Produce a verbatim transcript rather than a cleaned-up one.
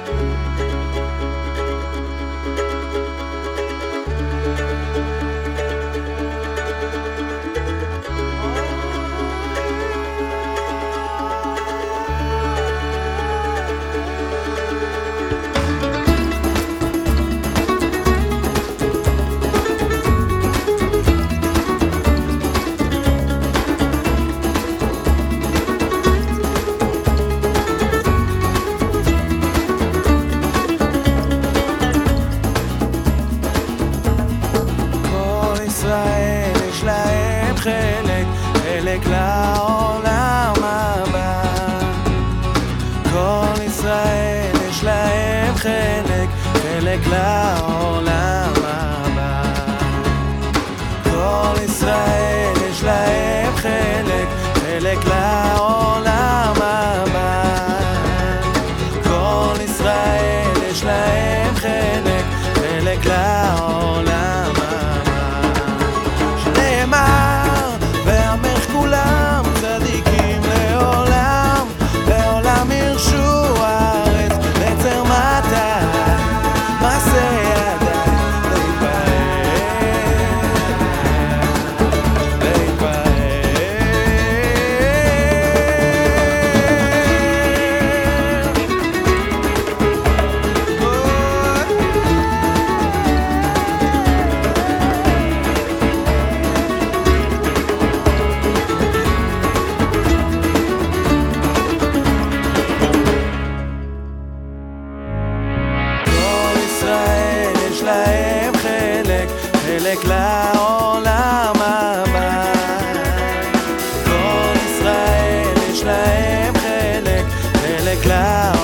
יש להם חלק, חלק לעולם הבא. כל ישראל יש להם חלק, חלק לעולם הבא. כל ישראל יש להם חלק, חלק לעולם הבא. כל ישראל יש להם חלק, חלק לעולם הבא. כולם צדיקים לעולם, לעולם ירשו הארץ בצר מתי, מעשה ידיי להתפאר, להתפאר. יש להם חלק, חלק לעולם הבא. כל ישראל יש להם חלק, חלק לעולם הבא.